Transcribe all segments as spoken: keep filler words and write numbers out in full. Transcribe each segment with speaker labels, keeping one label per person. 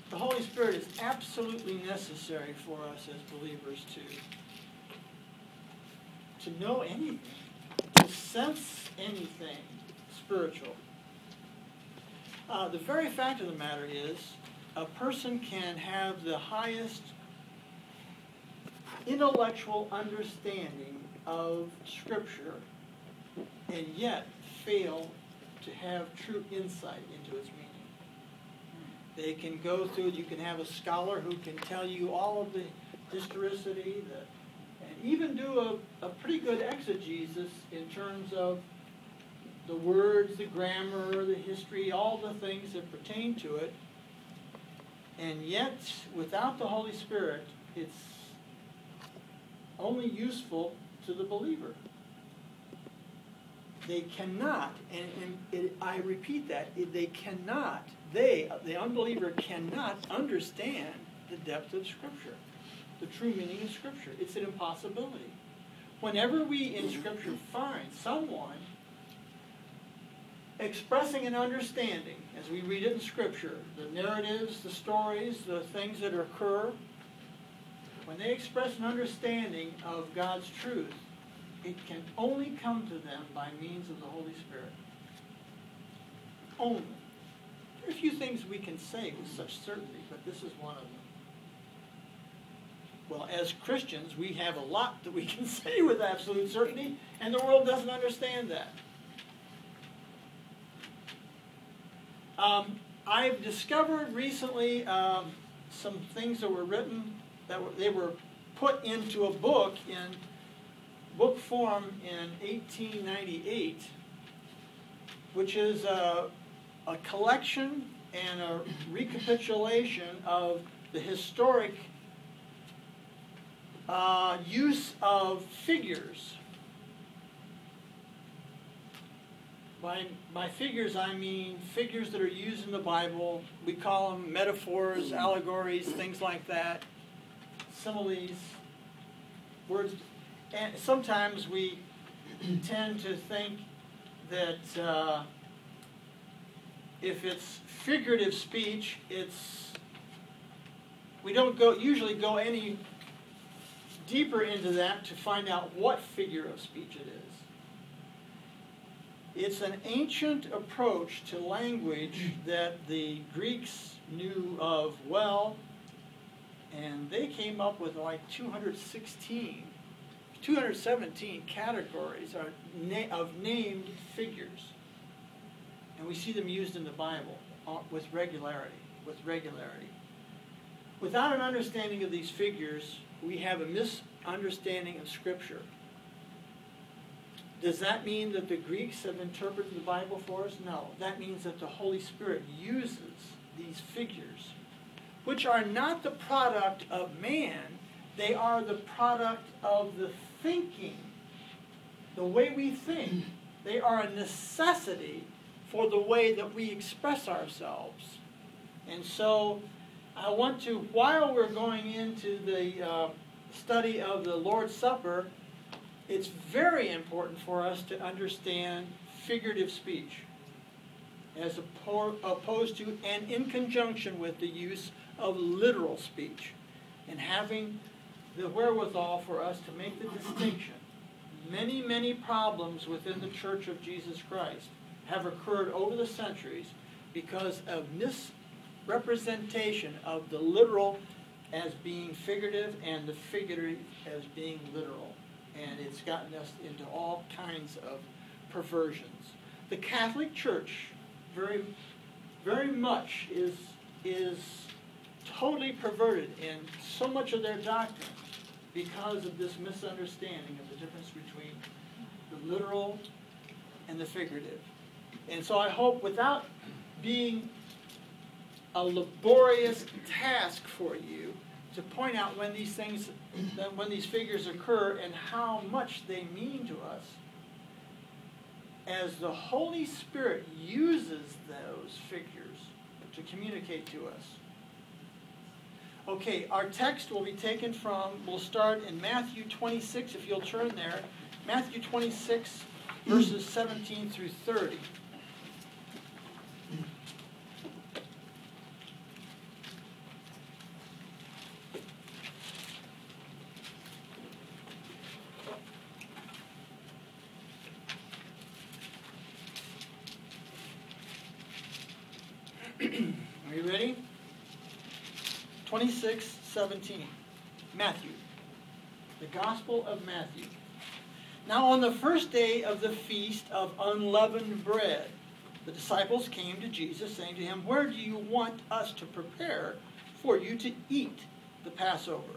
Speaker 1: the Holy Spirit is absolutely necessary for us as believers to, to know anything, to sense anything spiritual. Uh, the very fact of the matter is, a person can have the highest intellectual understanding of Scripture and yet fail to have true insight into its meaning. They can go through, you can have a scholar who can tell you all of the historicity, the, and even do a, a pretty good exegesis in terms of the words, the grammar, the history, all the things that pertain to it. And yet, without the Holy Spirit, it's only useful to the believer. They cannot, and, and it, I repeat that, they cannot, they, the unbeliever cannot understand the depth of Scripture, the true meaning of Scripture. It's an impossibility. Whenever we in Scripture find someone expressing an understanding, as we read it in Scripture, the narratives, the stories, the things that occur, when they express an understanding of God's truth, it can only come to them by means of the Holy Spirit. Only. There are a few things we can say with such certainty, but this is one of them. Well, as Christians, we have a lot that we can say with absolute certainty, and the world doesn't understand that. Um, I've discovered recently um, some things that were written, that were, they were put into a book in book form in eighteen ninety-eight, which is a, a collection and a recapitulation of the historic uh, use of figures. By, by figures, I mean figures that are used in the Bible. We call them metaphors, allegories, things like that, similes, words. And sometimes we tend to think that uh, if it's figurative speech, it's we don't go usually go any deeper into that to find out what figure of speech it is. It's an ancient approach to language that the Greeks knew of well, and they came up with like two hundred sixteen, two hundred seventeen categories are na- of named figures. And we see them used in the Bible with regularity, with regularity. Without an understanding of these figures, we have a misunderstanding of Scripture. Does that mean that the Greeks have interpreted the Bible for us? No. That means that the Holy Spirit uses these figures, which are not the product of man. They are the product of the thinking, the way we think. They are a necessity for the way that we express ourselves. And so I want to, while we're going into the uh, study of the Lord's Supper, it's very important for us to understand figurative speech as opposed to and in conjunction with the use of literal speech, and having the wherewithal for us to make the distinction. Many, many problems within the Church of Jesus Christ have occurred over the centuries because of misrepresentation of the literal as being figurative and the figurative as being literal. And it's gotten us into all kinds of perversions. The Catholic Church very, very much is, is totally perverted in so much of their doctrine because of this misunderstanding of the difference between the literal and the figurative. And so I hope, without being a laborious task for you, to point out when these things, when these figures occur and how much they mean to us, as the Holy Spirit uses those figures to communicate to us. Okay, our text will be taken from, we'll start in Matthew twenty-six, if you'll turn there. Matthew twenty-six, verses seventeen through thirty. Are you ready? twenty-six seventeen. Matthew. The Gospel of Matthew. Now on the first day of the feast of unleavened bread, the disciples came to Jesus, saying to him, "Where do you want us to prepare for you to eat the Passover?"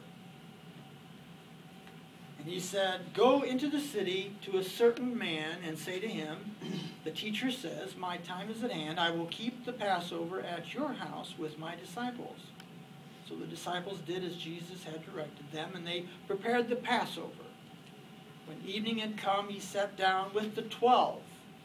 Speaker 1: And he said, "Go into the city to a certain man and say to him, 'The teacher says, my time is at hand. I will keep the Passover at your house with my disciples.' So the disciples did as Jesus had directed them, and they prepared the Passover. When evening had come, he sat down with the twelve.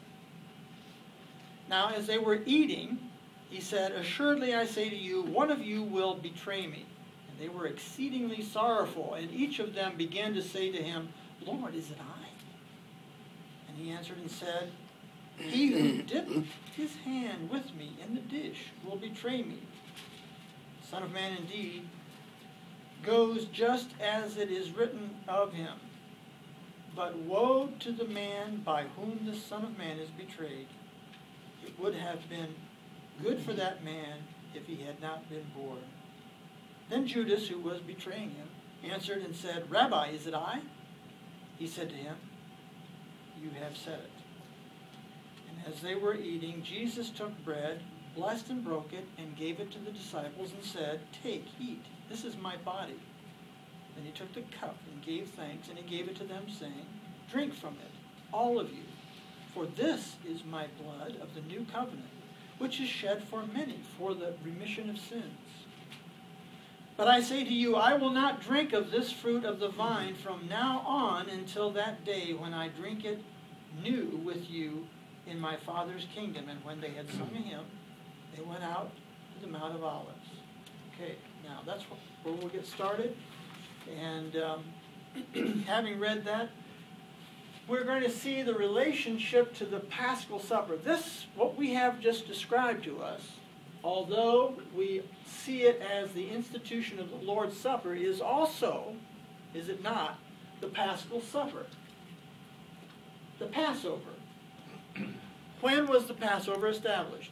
Speaker 1: Now as they were eating, he said, 'Assuredly I say to you, one of you will betray me.' And they were exceedingly sorrowful, and each of them began to say to him, 'Lord, is it I?' And he answered and said, 'He who dipped his hand with me in the dish will betray me. The Son of Man indeed goes just as it is written of him. But woe to the man by whom the Son of Man is betrayed. It would have been good for that man if he had not been born.' Then Judas, who was betraying him, answered and said, 'Rabbi, is it I?' He said to him, 'You have said it.' And as they were eating, Jesus took bread, blessed and broke it, and gave it to the disciples and said, 'Take, eat, this is my body.' Then he took the cup and gave thanks, and he gave it to them, saying, 'Drink from it, all of you, for this is my blood of the new covenant, which is shed for many for the remission of sins. But I say to you, I will not drink of this fruit of the vine from now on until that day when I drink it new with you in my Father's kingdom.' And when they had sung a hymn, they went out to the Mount of Olives." Okay, now that's where we'll get started. And um, having read that, we're going to see the relationship to the Paschal Supper. This, what we have just described to us, although we see it as the institution of the Lord's Supper, is also, is it not, the Paschal Supper. The Passover. When was the Passover established?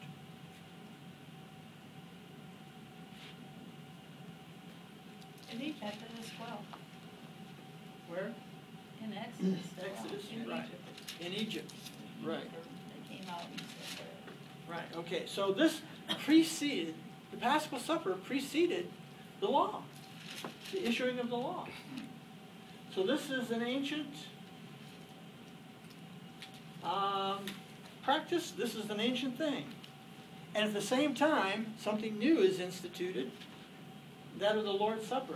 Speaker 2: In Egypt, twelve.
Speaker 1: Where?
Speaker 2: In Exodus.
Speaker 1: Exodus,
Speaker 2: in
Speaker 1: right.
Speaker 2: Egypt.
Speaker 1: In Egypt, right.
Speaker 2: They came out and said,
Speaker 1: Right, okay, so this preceded, the Paschal Supper preceded the law, the issuing of the law. So this is an ancient um, practice, this is an ancient thing. And at the same time, something new is instituted, that of the Lord's Supper.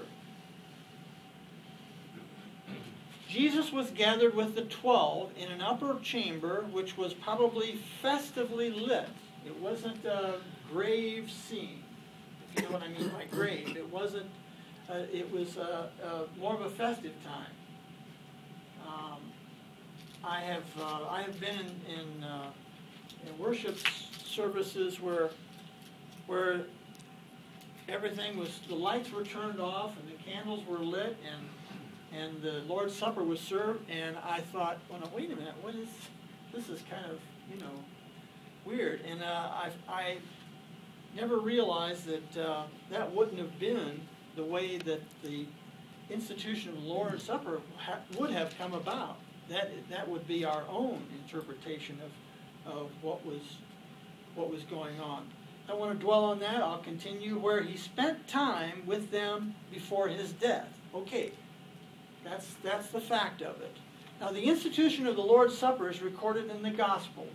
Speaker 1: Jesus was gathered with the twelve in an upper chamber which was probably festively lit. It wasn't a grave scene, if you know what I mean by grave. It wasn't, uh, it was uh, uh, more of a festive time. Um, I have uh, I have been in, in, uh, in worship services where where everything was, the lights were turned off and the candles were lit and and the Lord's Supper was served, and I thought, well, no, wait a minute, what is, this is kind of, you know, weird. And uh, I, I never realized that uh, that wouldn't have been the way that the institution of the Lord's Supper ha would have come about. That, that would be our own interpretation of, of what was, what was going on. I don't want to dwell on that. I'll continue. Where he spent time with them before his death. Okay. That's, that's the fact of it. Now, the institution of the Lord's Supper is recorded in the Gospels.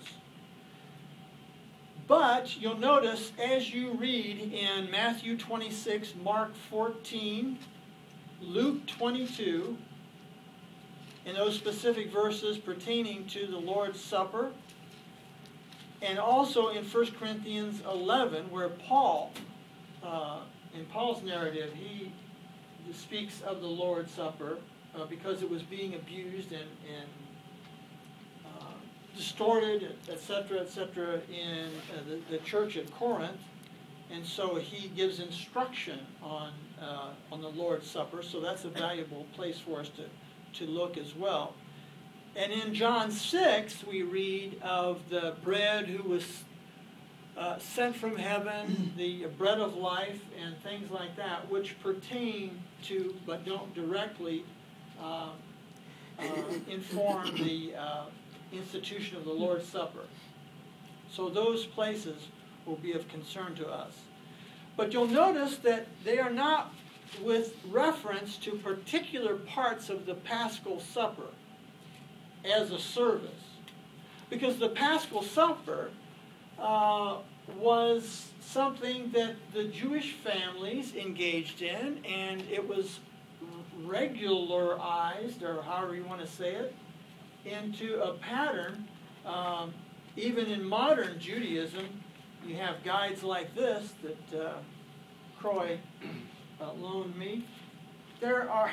Speaker 1: But you'll notice as you read in Matthew twenty-six, Mark fourteen, Luke twenty-two, in those specific verses pertaining to the Lord's Supper, and also in First Corinthians eleven, where Paul, uh, in Paul's narrative, he speaks of the Lord's Supper, Uh, because it was being abused and, and uh, distorted, et cetera, et cetera, in uh, the, the church at Corinth. And so he gives instruction on, uh, on the Lord's Supper, so that's a valuable place for us to, to look as well. And in John six, we read of the bread who was uh, sent from heaven, the bread of life, and things like that, which pertain to, but don't directly uh, uh, inform the uh, institution of the Lord's Supper. So those places will be of concern to us. But you'll notice that they are not with reference to particular parts of the Paschal Supper as a service. Because the Paschal Supper uh, was something that the Jewish families engaged in, and it was regularized, or however you want to say it, into a pattern. Um, even in modern Judaism, you have guides like this that uh, Croy uh, loaned me. There are,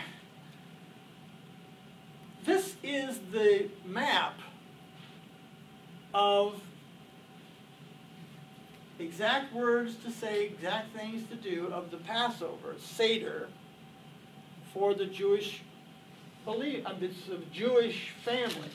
Speaker 1: this is the map of exact words to say, exact things to do of the Passover, Seder, for the Jewish belief, uh, the Jewish family.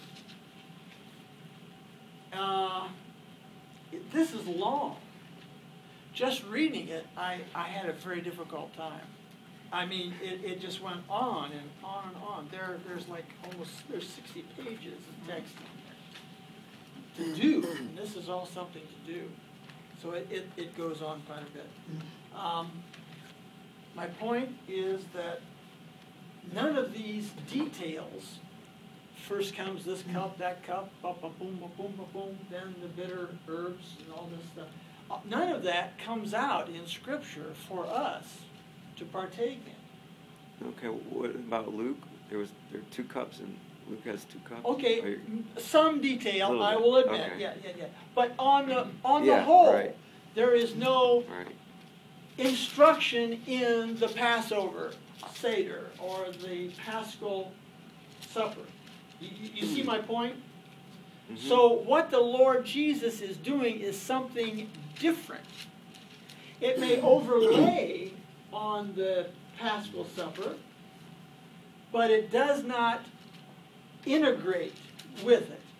Speaker 1: Uh, it, this is long. Just reading it, I, I had a very difficult time. I mean, it, it just went on and on and on. There, there's like almost, there's sixty pages of text in there to do. And this is all something to do. So it, it, it goes on quite a bit. Um, my point is that none of these details, first comes this cup, that cup, ba ba boom, ba boom, ba boom, then the bitter herbs and all this stuff. None of that comes out in Scripture for us to partake in.
Speaker 3: Okay, what about Luke? There was there are two cups, and Luke has two cups.
Speaker 1: Okay,
Speaker 3: you,
Speaker 1: some detail I will admit.
Speaker 3: Okay.
Speaker 1: Yeah, yeah, yeah. But on the on
Speaker 3: yeah,
Speaker 1: the whole,
Speaker 3: right.
Speaker 1: there is no
Speaker 3: right.
Speaker 1: instruction in the Passover Seder or the Paschal Supper. You, you see my point? Mm-hmm. So what the Lord Jesus is doing is something different. It may overlay on the Paschal Supper, but it does not integrate with it.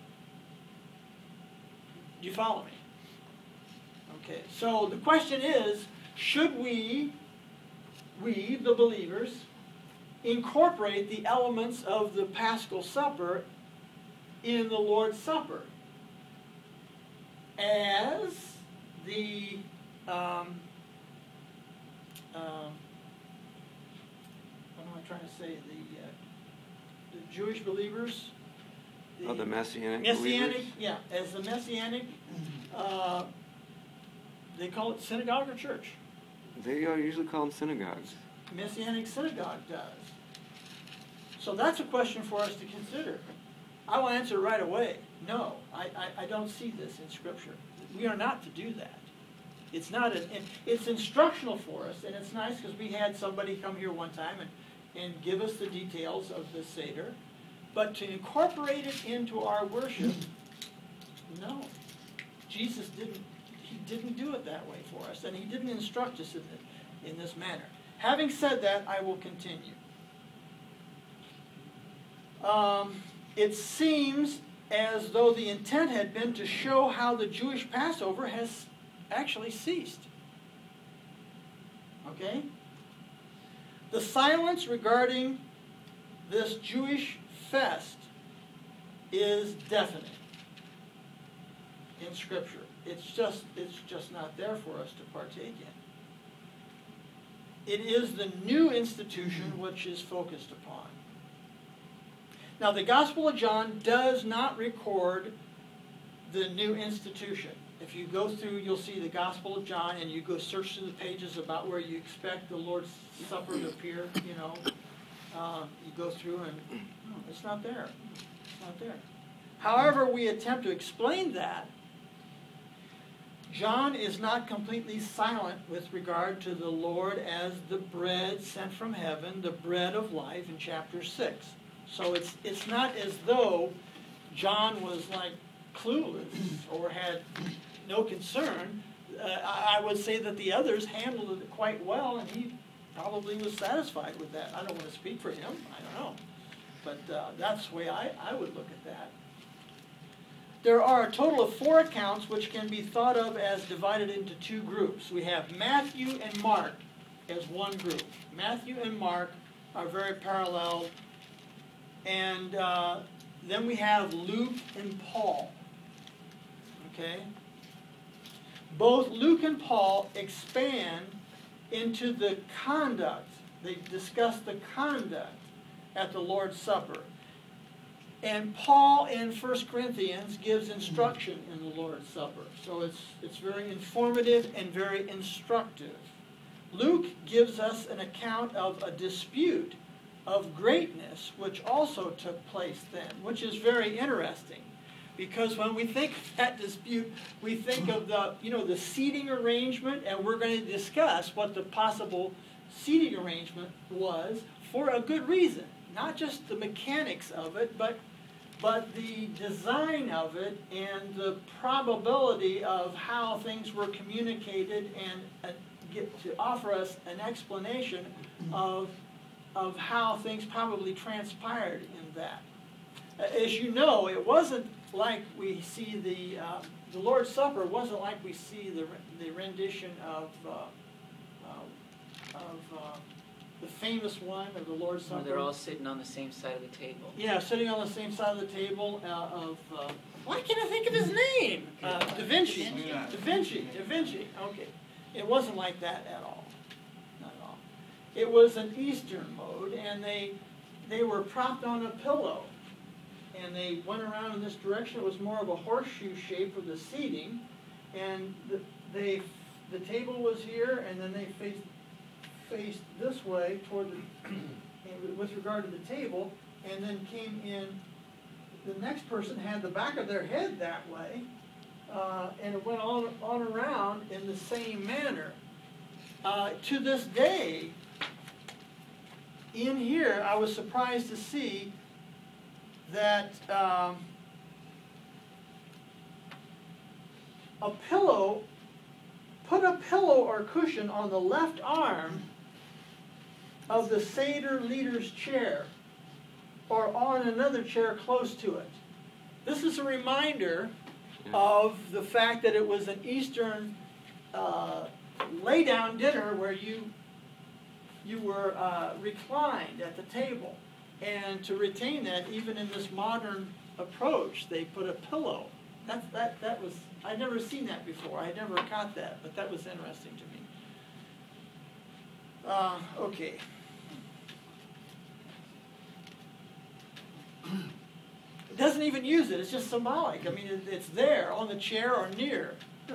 Speaker 1: Do you follow me? Okay, so the question is, should we, we, the believers, incorporate the elements of the Paschal Supper in the Lord's Supper as the um, um, what am I trying to say? The, uh, the Jewish believers.
Speaker 3: The, oh, the Messianic
Speaker 1: Messianic,
Speaker 3: believers?
Speaker 1: yeah, as the Messianic. Uh, they call it synagogue or church.
Speaker 3: They uh, usually call them synagogues.
Speaker 1: Messianic synagogue does. So that's a question for us to consider. I will answer right away. No, I, I, I don't see this in Scripture. We are not to do that. It's not an, it's instructional for us, and it's nice because we had somebody come here one time and, and give us the details of the Seder. But to incorporate it into our worship, no. Jesus didn't, he didn't do it that way for us, and he didn't instruct us in, the, in this manner. Having said that, I will continue. Um, it seems as though the intent had been to show how the Jewish Passover has actually ceased. Okay? The silence regarding this Jewish fest is definite in Scripture. It's just, it's just not there for us to partake in. It is the new institution which is focused upon. Now, the Gospel of John does not record the new institution. If you go through, you'll see the Gospel of John, and you go search through the pages about where you expect the Lord's Supper to appear, you know. Uh, you go through and oh, it's not there. It's not there. However, we attempt to explain that. John is not completely silent with regard to the Lord as the bread sent from heaven, the bread of life in chapter six. So it's it's not as though John was like clueless or had no concern. Uh, I would say that the others handled it quite well, and he probably was satisfied with that. I don't want to speak for him. I don't know. But uh, that's the way I, I would look at there are a total of four accounts which can be thought of as divided into two groups. We have Matthew and Mark as one group. Matthew and Mark are very parallel. And uh, then we have Luke and Paul. Okay? Both Luke and Paul expand into the conduct. They discuss the conduct at the Lord's Supper. And Paul in First Corinthians gives instruction in the Lord's Supper. So it's, it's very informative and very instructive. Luke gives us an account of a dispute of greatness which also took place then, which is very interesting. Because when we think of that dispute, we think of the, you know, the seating arrangement, and we're going to discuss what the possible seating arrangement was for a good reason. Not just the mechanics of it, but, but the design of it and the probability of how things were communicated, and uh, get to offer us an explanation of, of how things probably transpired in that. As you know, it wasn't like we see the uh, the Lord's Supper. Wasn't like we see the the rendition of uh, uh, of uh, the famous one of the Lord's Supper.
Speaker 4: Where they're all sitting on the same side of the table.
Speaker 1: Yeah, sitting on the same side of the table. Uh, of uh, why can't I think of his name? Uh, Da Vinci.
Speaker 2: Da Vinci.
Speaker 1: Da Vinci. Da Vinci. Okay, it wasn't like that at all. Not at all. It was an Eastern mode, and they they were propped on a pillow. And they went around in this direction. It was more of a horseshoe shape with the seating, and the, they the table was here, and then they faced faced this way toward the with regard to the table, and then came in. The next person had the back of their head that way, uh, and it went on on around in the same manner. Uh, to this day, in here, I was surprised to see that um, a pillow, put a pillow or cushion on the left arm of the Seder leader's chair, or on another chair close to it. This is a reminder of the fact that it was an Eastern uh, lay-down dinner where you, you were uh, reclined at the table. And to retain that, even in this modern approach, they put a pillow. That, that, that was, I'd never seen that before. I had never caught that, but that was interesting to me. Uh, okay. It doesn't even use it. It's just symbolic. I mean, it, it's there on the chair or near.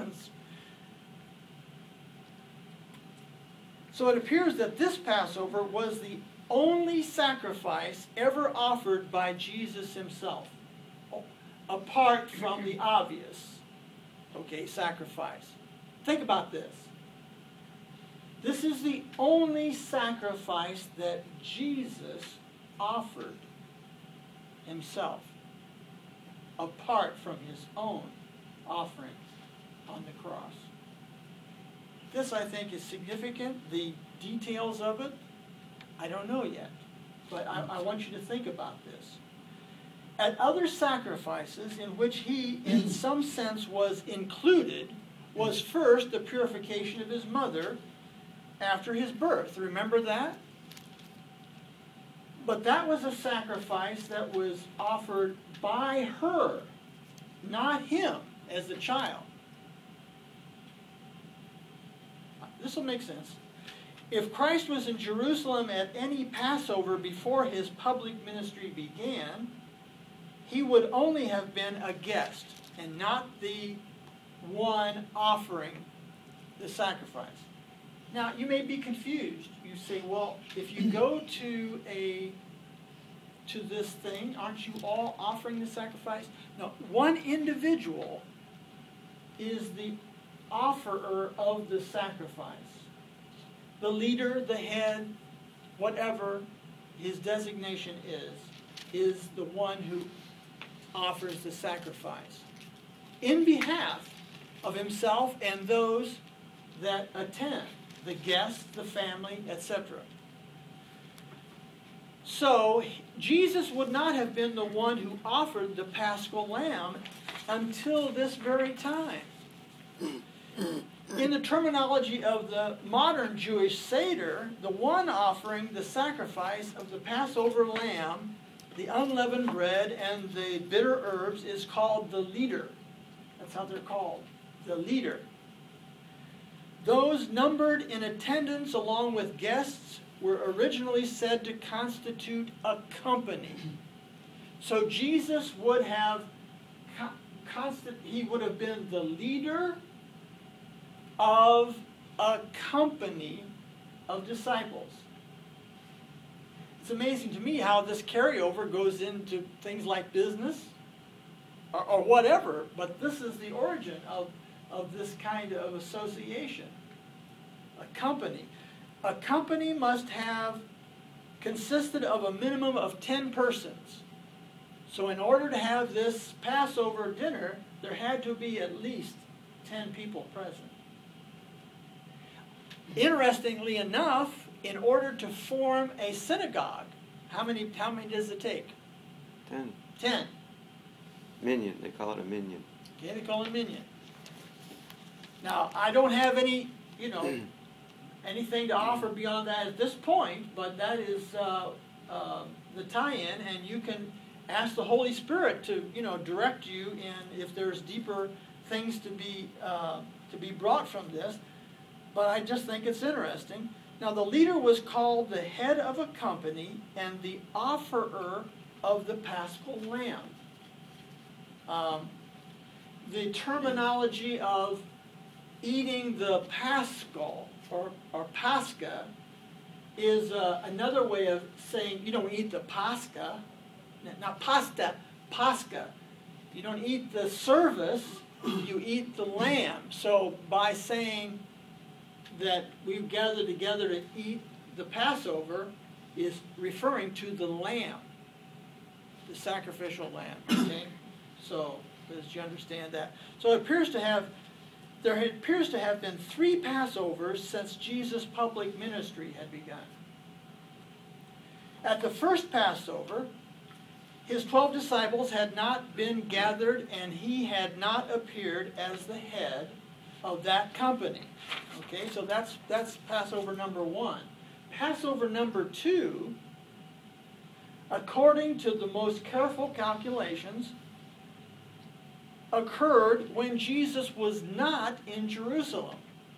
Speaker 1: So it appears that this Passover was the only sacrifice ever offered by Jesus himself, apart from the obvious, okay, sacrifice. Think about this. This is the only sacrifice that Jesus offered himself, apart from his own offering on the cross. This, I think, is significant. The details of it, I don't know yet, but I, I want you to think about this. At other sacrifices in which he, in some sense, was included, was first the purification of his mother after his birth. Remember that? But that was a sacrifice that was offered by her, not him as the child. This will make sense. If Christ was in Jerusalem at any Passover before his public ministry began, he would only have been a guest and not the one offering the sacrifice. Now, you may be confused. You say, well, if you go to a to this thing, aren't you all offering the sacrifice? No, one individual is the offerer of the sacrifice. The leader, the head, whatever his designation is, is the one who offers the sacrifice in behalf of himself and those that attend, the guests, the family, et cetera. So, Jesus would not have been the one who offered the Paschal lamb until this very time. In the terminology of the modern Jewish Seder, the one offering the sacrifice of the Passover lamb, the unleavened bread, and the bitter herbs is called the leader. That's how they're called, the leader. Those numbered in attendance along with guests were originally said to constitute a company. So Jesus would have constant, he would have been the leader of a company of disciples. It's amazing to me how this carryover goes into things like business or, or whatever, but this is the origin of, of this kind of association. A company. A company must have consisted of a minimum of ten persons. So in order to have this Passover dinner, there had to be at least ten people present. Interestingly enough, in order to form a synagogue, how many, how many does it take?
Speaker 3: Ten.
Speaker 1: Ten.
Speaker 3: Minyan. They call it a minyan.
Speaker 1: Okay, they call it minyan. Now, I don't have any, you know, anything to offer beyond that at this point, but that is uh, uh, the tie-in, and you can ask the Holy Spirit to, you know, direct you in if there's deeper things to be uh, to be brought from this. But I just think it's interesting. Now, the leader was called the head of a company and the offerer of the paschal lamb. Um, the terminology of eating the paschal or, or pascha is uh, another way of saying you don't eat the pascha, not pasta, pascha. You don't eat the service, you eat the lamb. So by saying that we've gathered together to eat the Passover is referring to the lamb, the sacrificial lamb. Okay, so does you understand that? So it appears to have there appears to have been three Passovers since Jesus' public ministry had begun. At the first Passover, his twelve disciples had not been gathered, and he had not appeared as the head of that company. Okay, so that's that's Passover number one. Passover number two, according to the most careful calculations, occurred when Jesus was not in Jerusalem,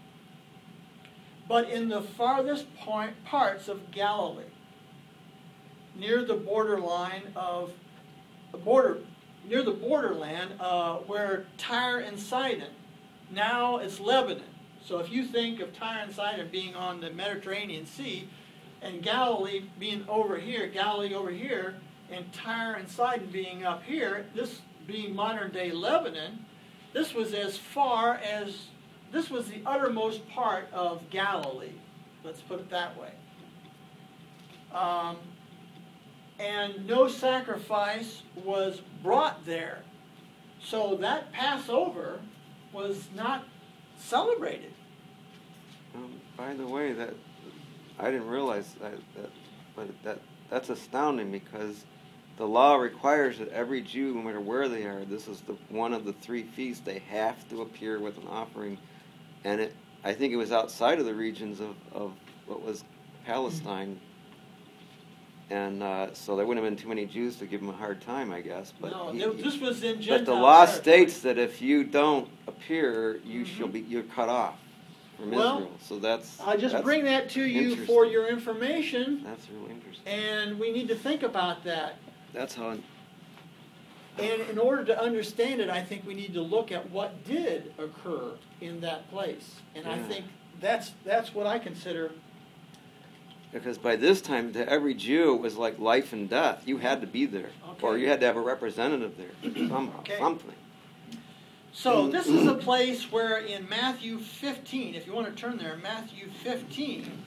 Speaker 1: but in the farthest point, parts of Galilee, near the borderline of the border, near the borderland uh, where Tyre and Sidon. Now it's Lebanon. So if you think of Tyre and Sidon being on the Mediterranean Sea, and Galilee being over here, Galilee over here, and Tyre and Sidon being up here, this being modern-day Lebanon, this was as far as, this was the uttermost part of Galilee. Let's put it that way. Um, and no sacrifice was brought there. So that Passover was not celebrated.
Speaker 3: Um, by the way, that I didn't realize that, that, but that that's astounding because the law requires that every Jew, no matter where they are, this is the one of the three feasts, they have to appear with an offering, and it I think it was outside of the regions of, of what was Palestine, and uh, so there wouldn't have been too many Jews to give him a hard time, I guess. But
Speaker 1: no,
Speaker 3: he,
Speaker 1: this was in Gentile
Speaker 3: But the law
Speaker 1: territory.
Speaker 3: states that if you don't appear, you
Speaker 1: Mm-hmm.
Speaker 3: shall be you're cut off from
Speaker 1: Well,
Speaker 3: Israel. So that's
Speaker 1: I just
Speaker 3: that's
Speaker 1: bring that to you
Speaker 3: interesting.
Speaker 1: for your information,
Speaker 3: That's really interesting.
Speaker 1: and we need to think about that.
Speaker 3: That's how.
Speaker 1: And in order to understand it, I think we need to look at what did occur in that place. And I
Speaker 3: Yeah.
Speaker 1: think that's that's what I consider.
Speaker 3: Because by this time, to every Jew, it was like life and death. You had to be there,
Speaker 1: Okay.
Speaker 3: or you had to have a representative there somehow,
Speaker 1: Okay.
Speaker 3: something.
Speaker 1: So this is a place where in Matthew fifteen, if you want to turn there, Matthew fifteen,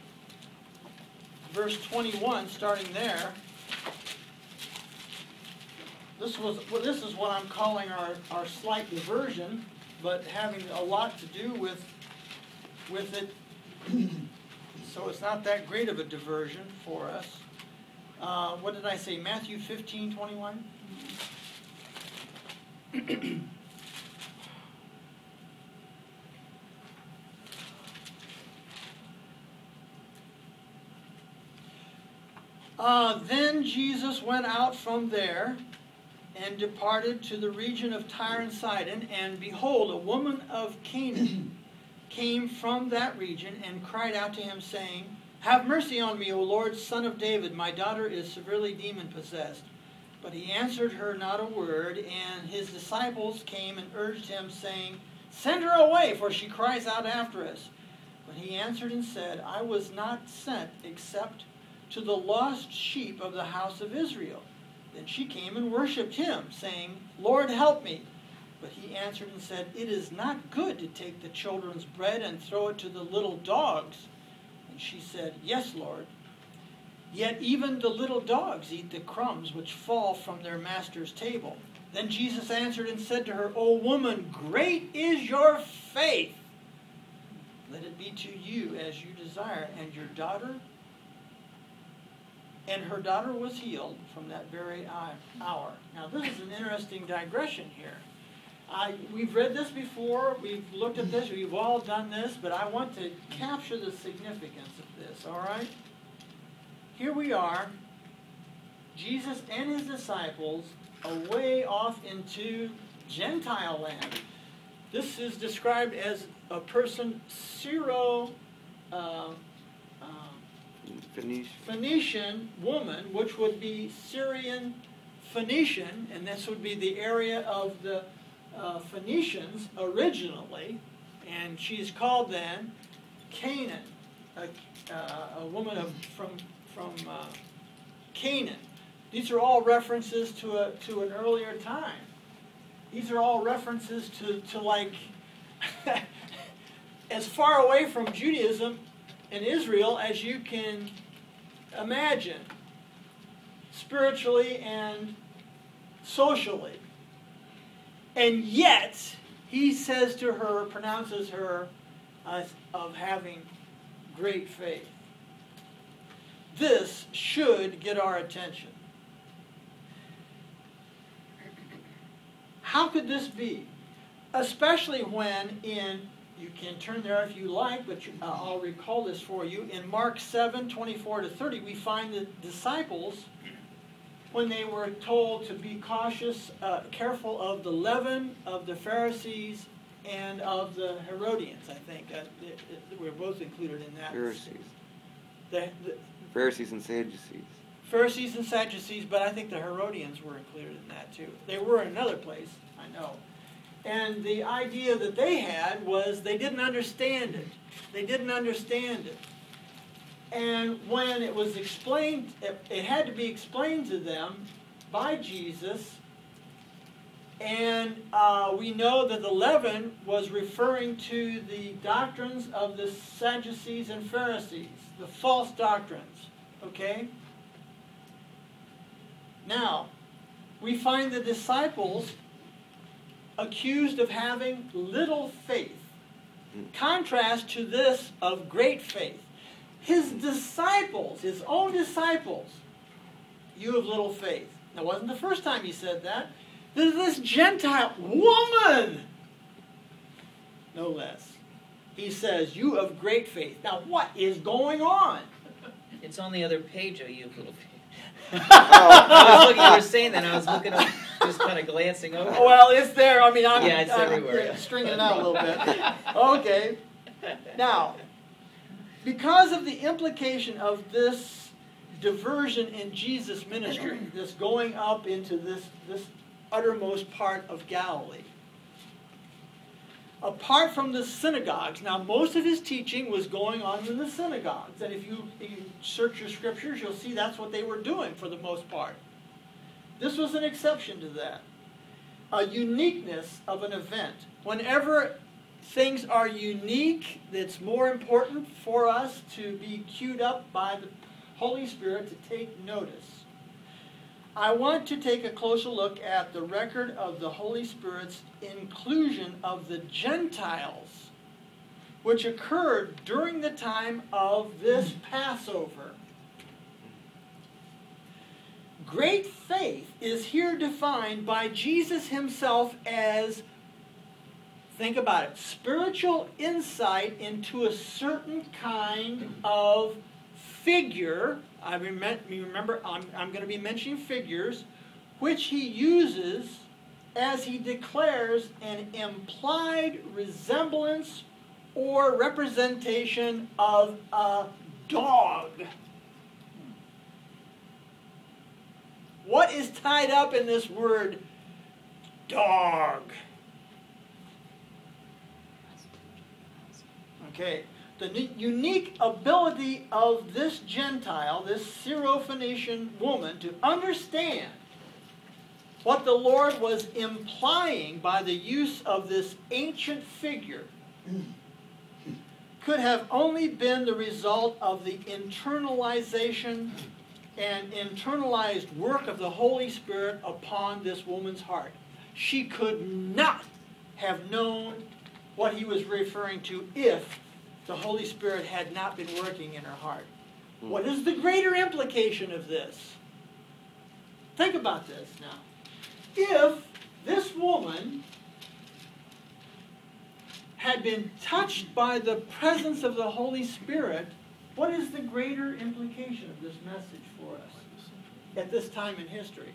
Speaker 1: verse twenty-one, starting there. This was well, this is what I'm calling our, our slight diversion, but having a lot to do with with it. So it's not that great of a diversion for us. Uh, what did I say? Matthew fifteen, twenty-one? Uh, then Jesus went out from there and departed to the region of Tyre and Sidon, and behold, a woman of Canaan came from that region and cried out to him, saying, Have mercy on me, O Lord, Son of David, my daughter is severely demon-possessed. But he answered her not a word, and his disciples came and urged him, saying, Send her away, for she cries out after us. But he answered and said, I was not sent except to the lost sheep of the house of Israel. Then she came and worshipped him, saying, Lord, help me. But he answered and said, It is not good to take the children's bread and throw it to the little dogs. And she said, Yes, Lord. Yet even the little dogs eat the crumbs which fall from their master's table. Then Jesus answered and said to her, O woman, great is your faith. Let it be to you as you desire. And your daughter? And her daughter was healed from that very hour. Now this is an interesting digression here. I, we've read this before, we've looked at this, we've all done this, but I want to capture the significance of this, all right? Here we are, Jesus and his disciples away off into Gentile land. This is described as a person, Syro, uh, uh,
Speaker 3: Phoenician.
Speaker 1: Phoenician woman, which would be Syrian Phoenician, and this would be the area of the uh, Phoenicians originally, and she's called then Canaan, a, uh, a woman of, from from uh, Canaan. These are all references to a to an earlier time. These are all references to to like as far away from Judaism and Israel as you can imagine, spiritually and socially. And yet, he says to her, pronounces her as of having great faith. This should get our attention. How could this be? Especially when in, you can turn there if you like, but you, uh, I'll recall this for you. In Mark seven, twenty-four to thirty, we find the disciples, when they were told to be cautious, uh, careful of the leaven of the Pharisees and of the Herodians, I think. Uh, it, it, we're both included in that.
Speaker 3: Pharisees.
Speaker 1: The, the,
Speaker 3: Pharisees and Sadducees.
Speaker 1: Pharisees and Sadducees, but I think the Herodians were included in that too. They were in another place, I know. And the idea that they had was they didn't understand it. They didn't understand it. And when it was explained, it, it had to be explained to them by Jesus. And uh, we know that the leaven was referring to the doctrines of the Sadducees and Pharisees, the false doctrines. Okay? Now, we find the disciples accused of having little faith. Contrast to this of great faith. His disciples, his own disciples, you have little faith. Now, it wasn't the first time he said that. There's this Gentile woman, no less. He says, you have great faith. Now, what is going on?
Speaker 4: It's on the other page of you, little page. I was looking, you were saying that, and I was looking up, just kind of glancing over.
Speaker 1: Well, it's there. I mean, I'm,
Speaker 4: Yeah, it's
Speaker 1: I'm
Speaker 4: everywhere, yeah.
Speaker 1: stringing it out a little bit. Okay. Now, because of the implication of this diversion in Jesus' ministry, this going up into this, this uttermost part of Galilee, apart from the synagogues, now most of his teaching was going on in the synagogues, and if you, if you search your scriptures, you'll see that's what they were doing for the most part. This was an exception to that. A uniqueness of an event. Whenever things are unique, it's more important for us to be queued up by the Holy Spirit to take notice. I want to take a closer look at the record of the Holy Spirit's inclusion of the Gentiles, which occurred during the time of this Passover. great faith is here defined by Jesus himself as, think about it, spiritual insight into a certain kind of figure. I remember, I'm, I'm going to be mentioning figures, which he uses as he declares an implied resemblance or representation of a dog. What is tied up in this word dog? Okay, the unique ability of this Gentile, this Syrophoenician woman, to understand what the Lord was implying by the use of this ancient figure could have only been the result of the internalization and internalized work of the Holy Spirit upon this woman's heart. She could not have known what he was referring to if the Holy Spirit had not been working in her heart. What is the greater implication of this? Think about this now. If this woman had been touched by the presence of the Holy Spirit, what is the greater implication of this message for us at this time in history?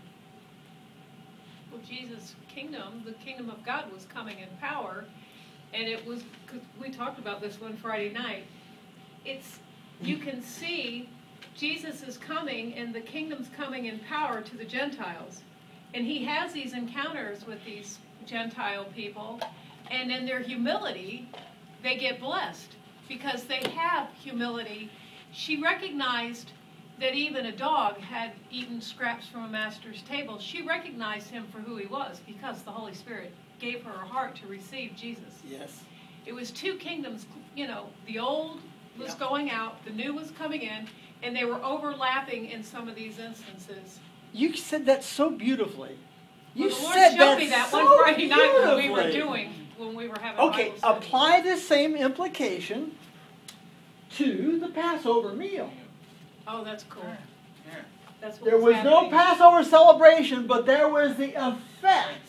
Speaker 5: Well, Jesus' kingdom, the kingdom of God, was coming in power, and it was, cause we talked about this one Friday night, it's, you can see Jesus is coming and the kingdom's coming in power to the Gentiles. And he has these encounters with these Gentile people, and in their humility, they get blessed because they have humility. She recognized that even a dog had eaten scraps from a master's table. She recognized him for who he was because the Holy Spirit gave her a heart to receive Jesus.
Speaker 1: Yes.
Speaker 5: It was two kingdoms, you know, the old was
Speaker 1: Yeah.
Speaker 5: going out, the new was coming in, and they were overlapping in some of these instances.
Speaker 1: You said that so beautifully. You
Speaker 5: Well, the Lord
Speaker 1: said
Speaker 5: showed
Speaker 1: that
Speaker 5: me that
Speaker 1: so
Speaker 5: one Friday night when we were
Speaker 1: beautifully.
Speaker 5: doing, when we were having
Speaker 1: Okay,
Speaker 5: Bible study.
Speaker 1: apply this same implication to the Passover meal.
Speaker 5: Oh, that's cool. That's what
Speaker 1: There was no
Speaker 5: happening.
Speaker 1: Passover celebration, but there was the effect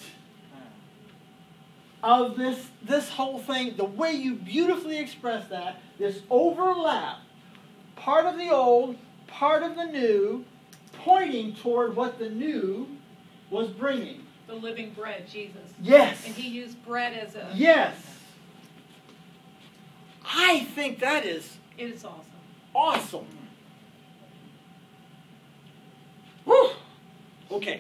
Speaker 1: of this, this whole thing, the way you beautifully express that, this overlap, part of the old, part of the new, pointing toward what the new was bringing.
Speaker 5: The living bread, Jesus.
Speaker 1: Yes.
Speaker 5: And he used bread as a...
Speaker 1: Yes. I think that is
Speaker 5: It is awesome.
Speaker 1: awesome. Whew. Okay.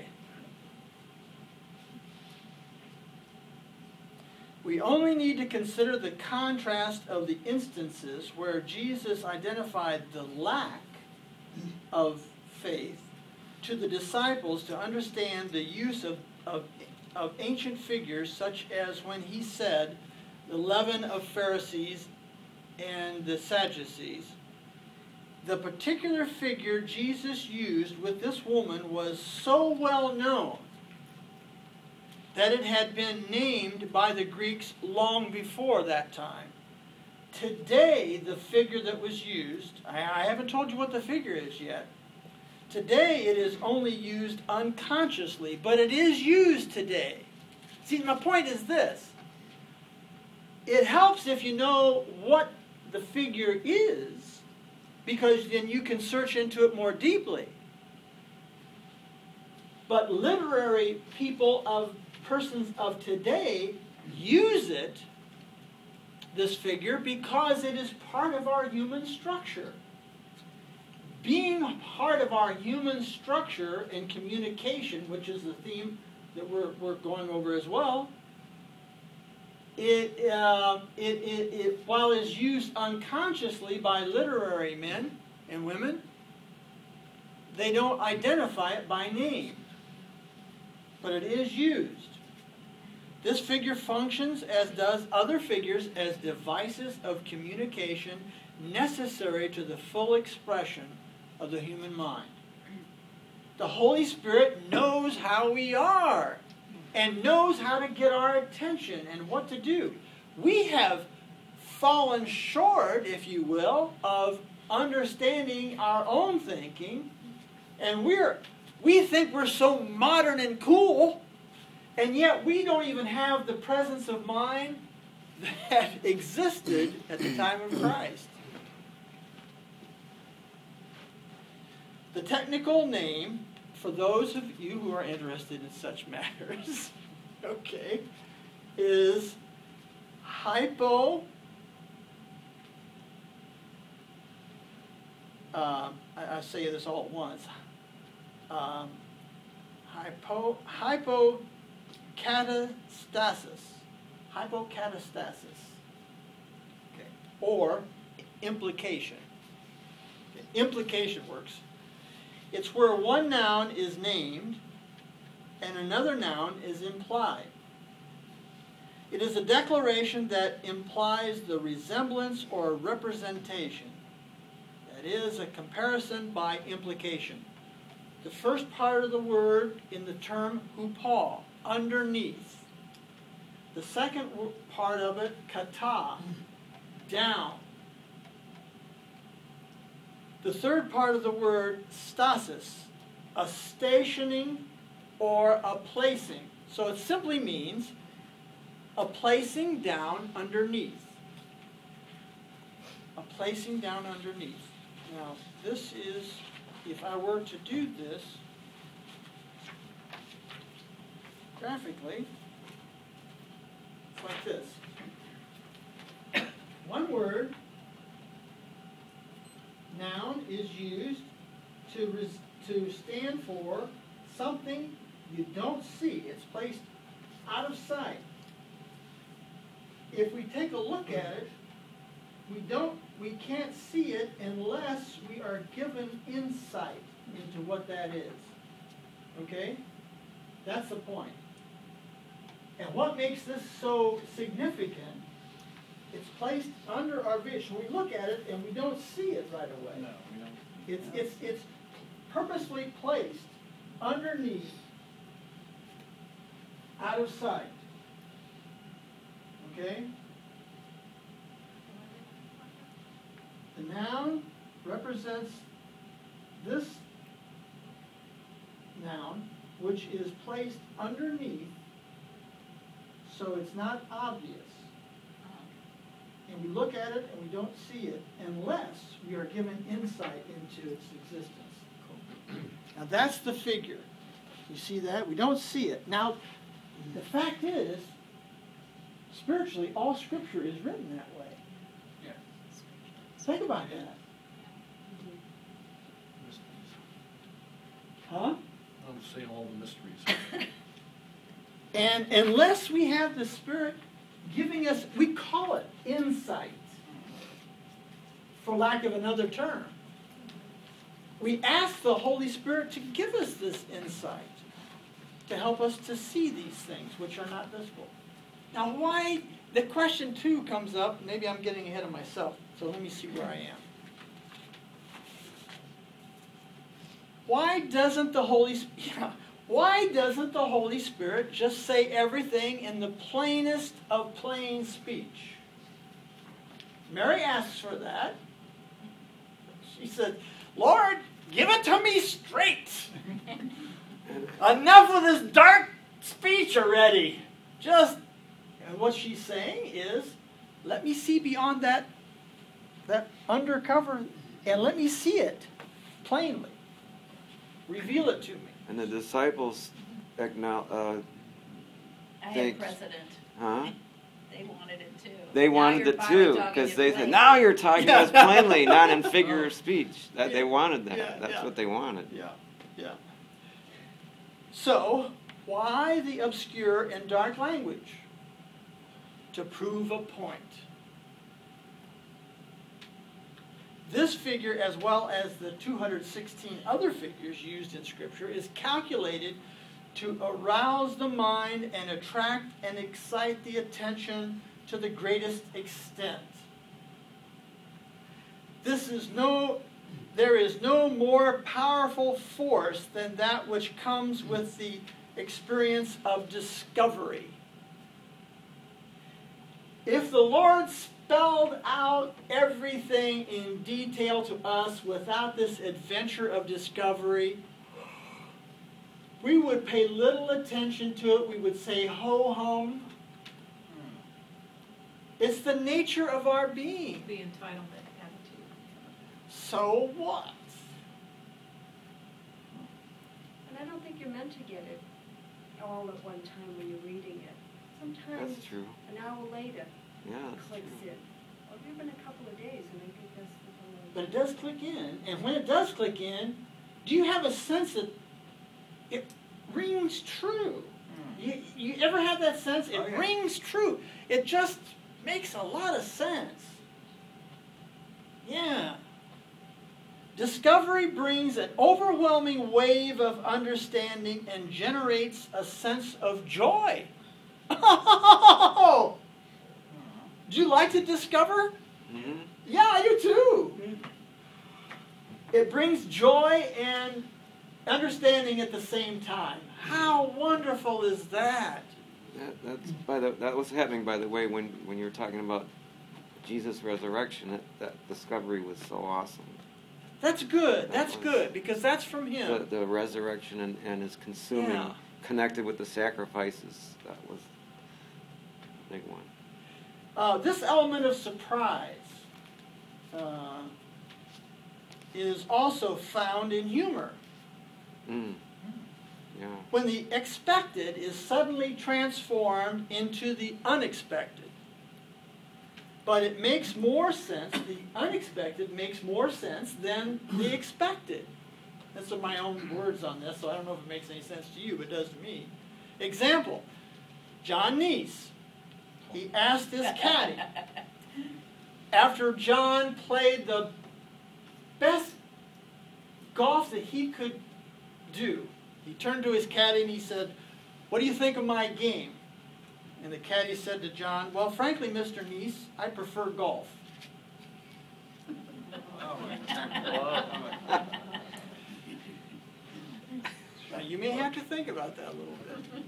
Speaker 1: We only need to consider the contrast of the instances where Jesus identified the lack of faith to the disciples to understand the use of, of, of ancient figures, such as when he said, the leaven of Pharisees and the Sadducees. The particular figure Jesus used with this woman was so well known that it had been named by the Greeks long before that time. Today, the figure that was used, I, I haven't told you what the figure is yet. Today, it is only used unconsciously, but it is used today. See, my point is this. It helps if you know what the figure is, because then you can search into it more deeply. But literary people of persons of today use it, this figure, because it is part of our human structure. Being part of our human structure and communication, which is the theme that we're, we're going over as well, It, uh, it, it, it, while it's used unconsciously by literary men and women, they don't identify it by name. But it is used. This figure functions, as does other figures, as devices of communication necessary to the full expression of the human mind. The Holy Spirit knows how we are and knows how to get our attention and what to do. We have fallen short, if you will, of understanding our own thinking, and we're We think we're so modern and cool, and yet we don't even have the presence of mind that existed at the time of Christ. The technical name, for those of you who are interested in such matters, okay, is hypo, uh, I, I say this all at once, um, hypo, hypocatastasis, hypocatastasis, okay, or implication. Okay. Implication works. It's where one noun is named and another noun is implied. It is a declaration that implies the resemblance or representation. That is, a comparison by implication. The first part of the word in the term hupal, underneath. The second part of it, kata, down. The third part of the word, stasis, a stationing or a placing. So it simply means a placing down underneath. A placing down underneath. Now, this is, if I were to do this graphically, it's like this. One word, noun, is used to, res- to stand for something you don't see. It's placed out of sight. If we take a look at it, we don't, we can't see it unless we are given insight into what that is. Okay? That's the point. And what makes this so significant, it's placed under our vision. We look at it and we don't see it right away.
Speaker 6: No, we don't.
Speaker 1: It's, it's, it's purposely placed underneath, out of sight. Okay? The noun represents this noun, which is placed underneath, so it's not obvious. And we look at it and we don't see it unless we are given insight into its existence. Now that's the figure. You see that? We don't see it. Now, the fact is, spiritually, all Scripture is written that way.
Speaker 6: Yeah.
Speaker 1: Think about that.
Speaker 6: Mysteries.
Speaker 1: Huh?
Speaker 6: I'm seeing all the mysteries.
Speaker 1: And unless we have the Spirit giving us, we call it insight, for lack of another term. We ask the Holy Spirit to give us this insight, to help us to see these things which are not visible. Now why, the question too comes up, maybe I'm getting ahead of myself, so let me see where I am. Why doesn't the Holy Spirit, why doesn't the Holy Spirit just say everything in the plainest of plain speech? Mary asks for that. She said, Lord, give it to me straight. Enough of this dark speech already. Just, and what she's saying is, let me see beyond that, that undercover, and let me see it plainly. Reveal it to me.
Speaker 3: And the disciples acknowledge, uh,
Speaker 2: I had
Speaker 3: Thanks.
Speaker 2: president.
Speaker 3: huh?
Speaker 2: They wanted it too.
Speaker 3: They
Speaker 2: Now
Speaker 3: wanted
Speaker 2: you're
Speaker 3: it
Speaker 2: finally
Speaker 3: too,
Speaker 2: talking
Speaker 3: because
Speaker 2: in
Speaker 3: they
Speaker 2: plain.
Speaker 3: said, now you're talking to us plainly, not in figure of speech. That
Speaker 1: Yeah.
Speaker 3: They wanted that.
Speaker 1: Yeah,
Speaker 3: That's
Speaker 1: yeah.
Speaker 3: what they wanted.
Speaker 1: Yeah, yeah. So, why the obscure and dark language? To prove a point. This figure, as well as the two hundred sixteen other figures used in Scripture, is calculated to arouse the mind and attract and excite the attention to the greatest extent. This is no, there is no more powerful force than that which comes with the experience of discovery. If the Lord spelled out everything in detail to us without this adventure of discovery, we would pay little attention to it. We would say, ho hum. It's the nature of our being.
Speaker 5: The entitlement attitude.
Speaker 1: So what?
Speaker 7: And I don't think you're meant to get it all at one time when you're reading it. Sometimes
Speaker 3: That's true.
Speaker 7: an hour later
Speaker 3: Yeah,
Speaker 7: it
Speaker 3: that's
Speaker 7: clicks
Speaker 3: true.
Speaker 7: in. Or even a couple of days, and I think that's the
Speaker 1: But it does click in. And when it does click in, do you have a sense that it rings true? You, you ever have that sense? It
Speaker 6: Oh, yeah.
Speaker 1: rings true. It just makes a lot of sense. Yeah. Discovery brings an overwhelming wave of understanding and generates a sense of joy. Oh! Do you like to discover?
Speaker 3: Mm-hmm.
Speaker 1: Yeah, I do too. It brings joy and understanding at the same time. How wonderful is that?
Speaker 3: That, that's by the that was happening, by the way, when, when you were talking about Jesus' resurrection. That, that discovery was so awesome.
Speaker 1: That's good.
Speaker 3: That
Speaker 1: That's
Speaker 3: was-
Speaker 1: good because that's from
Speaker 3: The,
Speaker 1: Him.
Speaker 3: the resurrection and, and his consuming,
Speaker 1: Yeah.
Speaker 3: connected with the sacrifices. That was a big one.
Speaker 1: Uh, this element of surprise uh, is also found in humor.
Speaker 3: Mm. Yeah.
Speaker 1: When the expected is suddenly transformed into the unexpected. But it makes more sense, the unexpected makes more sense than the expected. That's my own words on this, so I don't know if it makes any sense to you, but it does to me. Example, John Neese. He asked his caddy, after John played the best golf that he could do, he turned to his caddy and he said, "What do you think of my game?" And the caddy said to John, "Well, frankly, Mister Neese, I prefer golf." Now, you may have to think about that a little bit.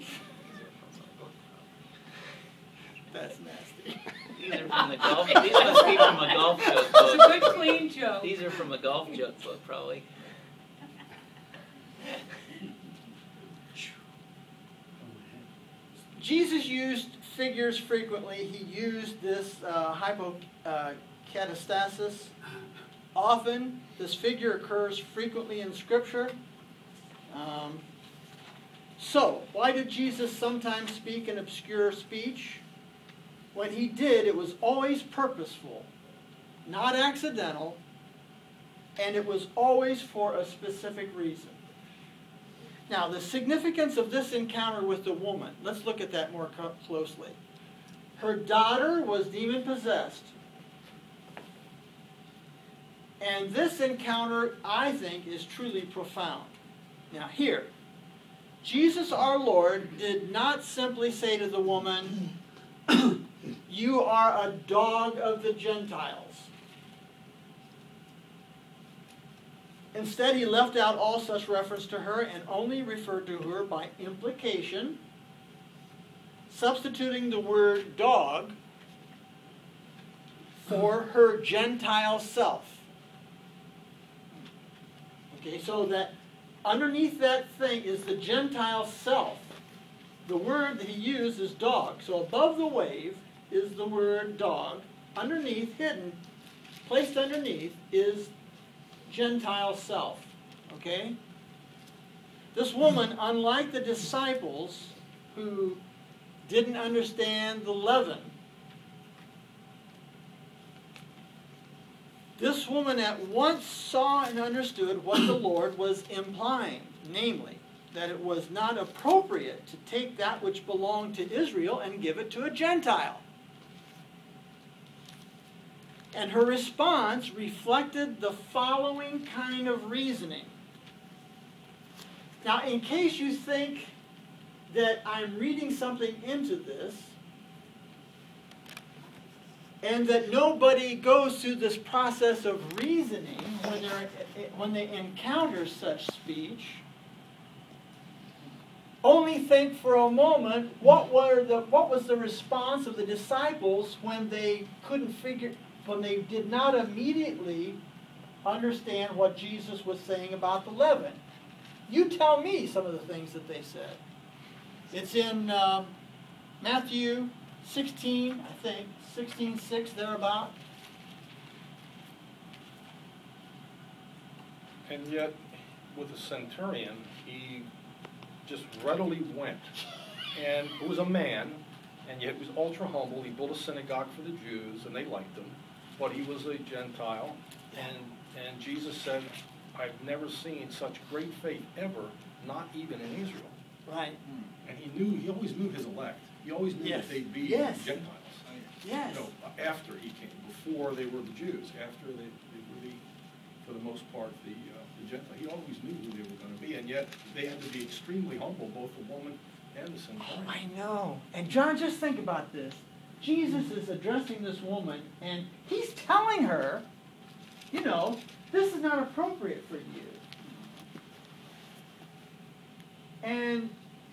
Speaker 1: That's nasty.
Speaker 4: These are from the golf. These must be from a golf joke
Speaker 5: It's a
Speaker 4: book.
Speaker 5: good clean joke.
Speaker 4: These are from a golf joke book, probably.
Speaker 1: Jesus used figures frequently. He used this uh, hypocatastasis. Often, this figure occurs frequently in Scripture. Um, so, why did Jesus sometimes speak in obscure speech? When he did, it was always purposeful, not accidental, and it was always for a specific reason. Now, the significance of this encounter with the woman, let's look at that more co- closely. Her daughter was demon-possessed. And this encounter, I think, is truly profound. Now, here, Jesus our Lord did not simply say to the woman, "You are a dog of the Gentiles." Instead, he left out all such reference to her and only referred to her by implication, substituting the word dog for her Gentile self. Okay, so that underneath that thing is the Gentile self. The word that he used is dog. So above the wave is the word dog. Underneath, hidden, placed underneath, is Gentile self. Okay? This woman, unlike the disciples who didn't understand the leaven, this woman at once saw and understood what the Lord was implying, namely, that it was not appropriate to take that which belonged to Israel and give it to a Gentile. And her response reflected the following kind of reasoning. Now, in case you think that I'm reading something into this, and that nobody goes through this process of reasoning when, they're, when they encounter such speech, only think for a moment, what, were the, what was the response of the disciples when they couldn't figure, when they did not immediately understand what Jesus was saying about the leaven. You tell me some of the things that they said. It's in um, Matthew sixteen, I think, sixteen six, thereabout.
Speaker 6: And yet, with the centurion, he just readily went. And it was a man, and yet he was ultra humble. He built a synagogue for the Jews, and they liked him. But he was a Gentile, and and Jesus said, I've never seen such great faith ever, not even in Israel.
Speaker 1: Right.
Speaker 6: And he knew, he always knew his elect. He always knew
Speaker 1: Yes.
Speaker 6: that they'd be
Speaker 1: Yes.
Speaker 6: Gentiles.
Speaker 1: Yes.
Speaker 6: No, after he came. Before they were the Jews. After they, they were the, for the most part, the, uh, the Gentiles. He always knew who they were going to be, and yet they had to be extremely humble, both the woman and the centurion.
Speaker 1: I know. And John, just think about this. Jesus is addressing this woman, and he's telling her, you know, this is not appropriate for you. And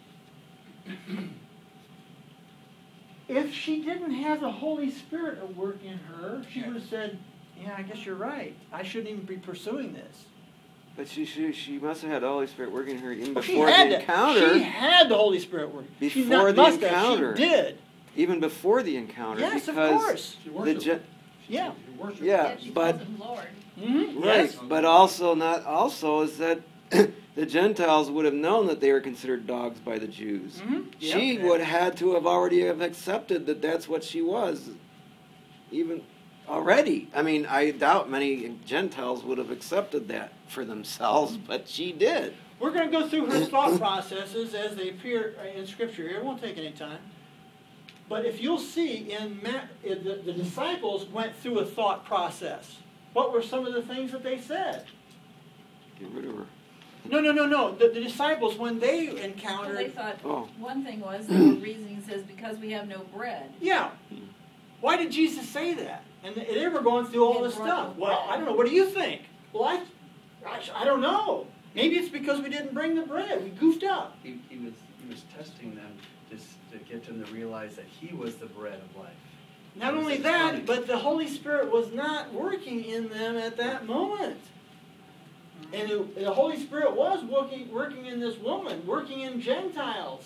Speaker 1: if she didn't have the Holy Spirit at work in her, she would have said, yeah, I guess you're right. I shouldn't even be pursuing this.
Speaker 3: But she, she she must have had the Holy Spirit working in her even
Speaker 1: Well, she
Speaker 3: before
Speaker 1: had
Speaker 3: the
Speaker 1: to-
Speaker 3: encounter.
Speaker 1: She had the Holy Spirit working. She
Speaker 3: Before
Speaker 1: not,
Speaker 3: the
Speaker 1: must
Speaker 3: encounter.
Speaker 1: Have. She did.
Speaker 3: Even before the encounter.
Speaker 1: Yes, of
Speaker 3: because
Speaker 1: course.
Speaker 6: She
Speaker 3: The
Speaker 6: worshiped
Speaker 3: gen-
Speaker 6: him.
Speaker 1: Yeah.
Speaker 6: She worshiped
Speaker 3: Yeah,
Speaker 6: him.
Speaker 2: Yeah, she
Speaker 3: but-
Speaker 2: calls him Lord.
Speaker 1: Mm-hmm.
Speaker 3: Right,
Speaker 1: Yes.
Speaker 3: but also not also is that the Gentiles would have known that they were considered dogs by the Jews.
Speaker 1: Mhm.
Speaker 3: She
Speaker 1: Yep.
Speaker 3: would have had to have already have accepted that that's what she was, even already. I mean, I doubt many Gentiles would have accepted that for themselves, but she did.
Speaker 1: We're going to go through her thought processes as they appear in Scripture here. It won't take any time. But if you'll see, in, Ma- in the, the disciples went through a thought process. What were some of the things that they said?
Speaker 3: Get rid of her.
Speaker 1: No, no, no, no. The, the disciples, when they
Speaker 2: Well,
Speaker 1: encountered...
Speaker 2: they thought,
Speaker 3: Oh.
Speaker 2: one thing was, the reasoning says, because we have no bread.
Speaker 1: Yeah. Why did Jesus say that? And they, they were going through all
Speaker 2: They
Speaker 1: this
Speaker 2: brought
Speaker 1: stuff.
Speaker 2: the
Speaker 1: Well,
Speaker 2: bread.
Speaker 1: I don't know. What do you think? Well, I, gosh, I don't know. Maybe it's because we didn't bring the bread. We goofed up.
Speaker 8: He, he was he was testing them just to get them to realize that he was the bread of life.
Speaker 1: Not
Speaker 8: It was
Speaker 1: only
Speaker 8: just
Speaker 1: that,
Speaker 8: funny.
Speaker 1: but the Holy Spirit was not working in them at that moment. And it, the Holy Spirit was working, working in this woman, working in Gentiles.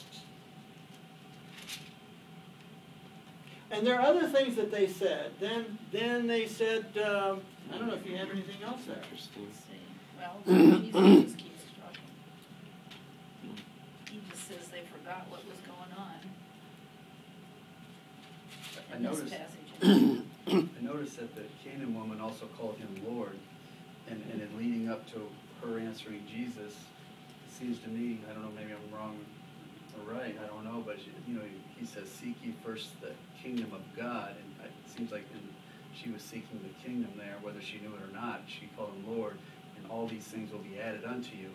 Speaker 1: And there are other things that they said. Then, then they said, um, I don't know if you have anything else there.
Speaker 3: Interesting.
Speaker 2: Let's see. Well, Jesus just keeps talking. He just says they forgot what was going on
Speaker 8: I
Speaker 2: in this
Speaker 8: noticed
Speaker 2: passage.
Speaker 8: I noticed that the Canaan woman also called him Lord, and, and in leading up to her answering Jesus, it seems to me, I don't know, maybe I'm wrong or right, I don't know, but she, you know, he says, seek ye first the kingdom of God, and it seems like in, she was seeking the kingdom there, whether she knew it or not. She called him Lord, and all these things will be added unto you.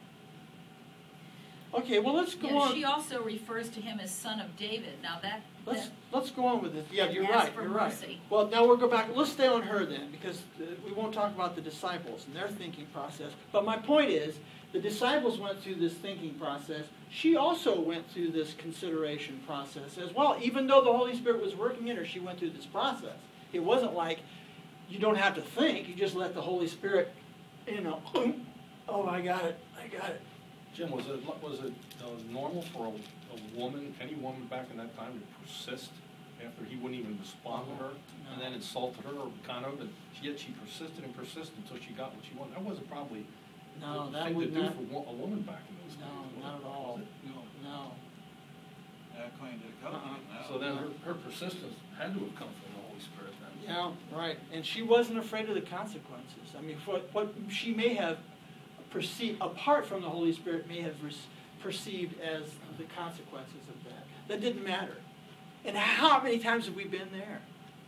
Speaker 1: Okay, well, let's go
Speaker 2: Yeah,
Speaker 1: on.
Speaker 2: she also refers to him as son of David. Now that,
Speaker 1: Let's,
Speaker 2: that
Speaker 1: let's go on with this. Yeah,
Speaker 2: And
Speaker 1: you're
Speaker 2: ask
Speaker 1: right,
Speaker 2: for
Speaker 1: you're right.
Speaker 2: mercy.
Speaker 1: Well, now we'll go back. Let's stay on her then, because uh, we won't talk about the disciples and their thinking process. But my point is, the disciples went through this thinking process. She also went through this consideration process as well. Even though the Holy Spirit was working in her, she went through this process. It wasn't like you don't have to think. You just let the Holy Spirit, you know, oh, I got it, I got it.
Speaker 6: Jim, was it, was it uh, normal for a, a woman, any woman back in that time to persist after he wouldn't even respond to her, and then insulted her or kind of, and yet she persisted and persisted until she got what she wanted? That wasn't probably
Speaker 1: No,
Speaker 6: the
Speaker 1: that
Speaker 6: thing to
Speaker 1: would
Speaker 6: do
Speaker 1: not,
Speaker 6: for wo- a woman back in those days.
Speaker 1: no,
Speaker 6: was
Speaker 1: not
Speaker 6: it?
Speaker 1: at all.
Speaker 6: Was it?
Speaker 9: No,
Speaker 1: No.
Speaker 9: according to the covenant now.
Speaker 6: So then her, her persistence had to have come from the Holy Spirit then.
Speaker 1: Yeah, right. And she wasn't afraid of the consequences. I mean, what, what she may have perceived, apart from the Holy Spirit, may have res- perceived as the consequences of that. That didn't matter. And how many times have we been there?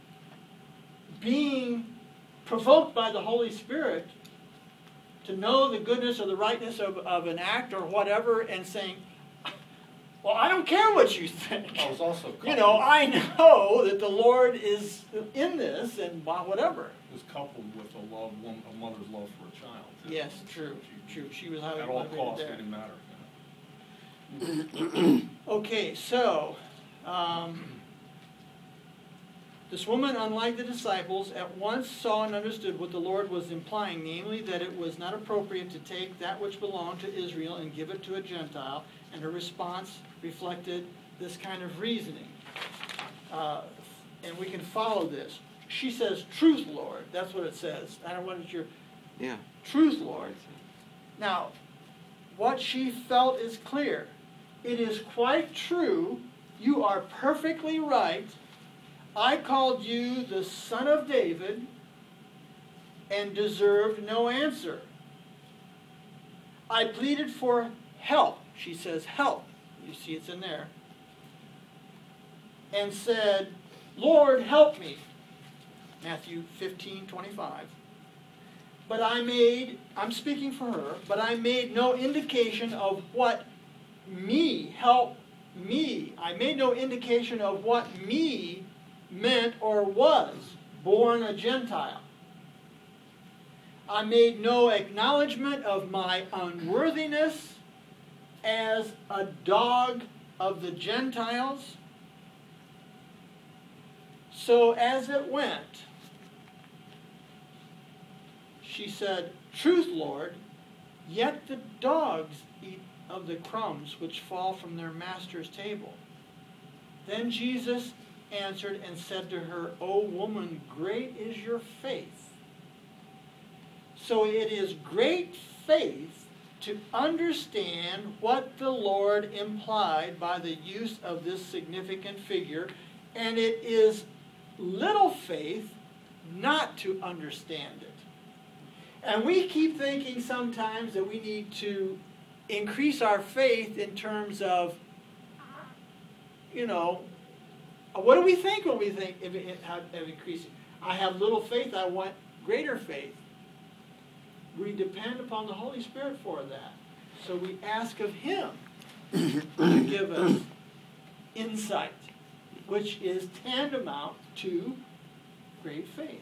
Speaker 1: Being provoked by the Holy Spirit to know the goodness or the rightness of, of an act or whatever, and saying, well, I don't care what you think.
Speaker 6: I was also
Speaker 1: You know, I know that the Lord is in this and whatever.
Speaker 6: It was coupled with a love, one, a mother's love for a child. too.
Speaker 1: Yes, true, true. She was highly
Speaker 6: At all
Speaker 1: motivated
Speaker 6: costs, it
Speaker 1: there.
Speaker 6: didn't matter.
Speaker 1: Okay, so, um, This woman, unlike the disciples, at once saw and understood what the Lord was implying, namely that it was not appropriate to take that which belonged to Israel and give it to a Gentile, and her response reflected this kind of reasoning. Uh, and we can follow this. She says, "Truth, Lord." That's what it says. I don't know what is your...
Speaker 3: Yeah.
Speaker 1: "Truth, Lord." Now, what she felt is clear. It is quite true. You are perfectly right. I called you the son of David and deserved no answer. I pleaded for help. She says help. You see it's in there. And said, "Lord, help me." Matthew fifteen twenty-five. But I made, I'm speaking for her, but I made no indication of what me, help me. I made no indication of what me meant or was, born a Gentile. I made no acknowledgement of my unworthiness as a dog of the Gentiles. So as it went, she said, "Truth, Lord, yet the dogs eat of the crumbs which fall from their master's table." Then Jesus answered and said to her, "O woman, great is your faith." So it is great faith to understand what the Lord implied by the use of this significant figure, and it is little faith not to understand it. And we keep thinking sometimes that we need to increase our faith in terms of, you know, what do we think when we think of, of increasing? I have little faith, I want greater faith. We depend upon the Holy Spirit for that. So we ask of Him to give us insight, which is tantamount to great faith.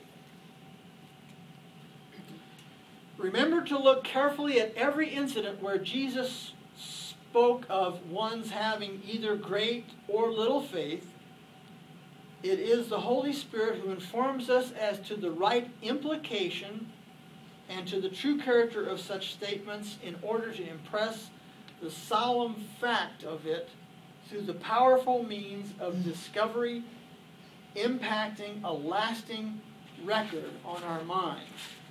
Speaker 1: Remember to look carefully at every incident where Jesus spoke of one's having either great or little faith. It is the Holy Spirit who informs us as to the right implication and to the true character of such statements in order to impress the solemn fact of it through the powerful means of discovery, impacting a lasting record on our minds.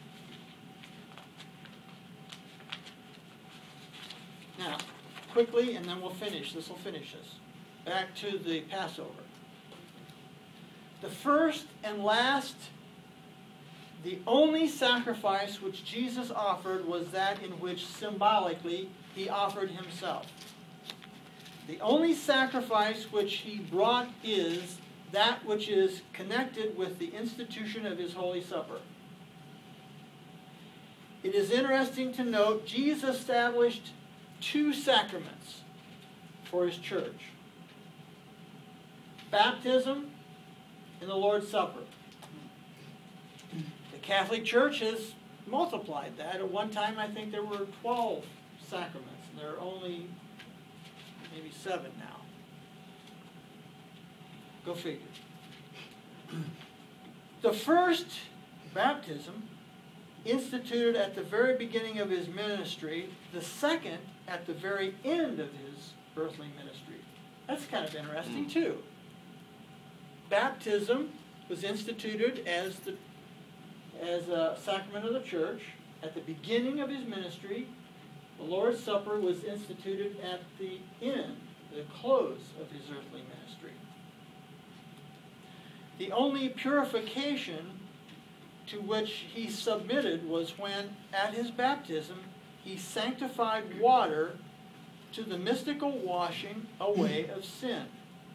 Speaker 1: Now, quickly, and then we'll finish. This will finish us. Back to the Passover. The first and last, the only sacrifice which Jesus offered was that in which symbolically He offered Himself. The only sacrifice which He brought is that which is connected with the institution of His Holy Supper. It is interesting to note Jesus established two sacraments for His church: baptism and the Lord's Supper. The Catholic Church has multiplied that. At one time, I think there were twelve sacraments, and there are only maybe seven now. Go figure. The first, baptism, instituted at the very beginning of His ministry. The second, at the very end of His earthly ministry. That's kind of interesting, too. Baptism was instituted as the as a sacrament of the church at the beginning of His ministry. The Lord's Supper was instituted at the end, the close of His earthly ministry. The only purification to which He submitted was when, at His baptism, He sanctified water to the mystical washing away of sin.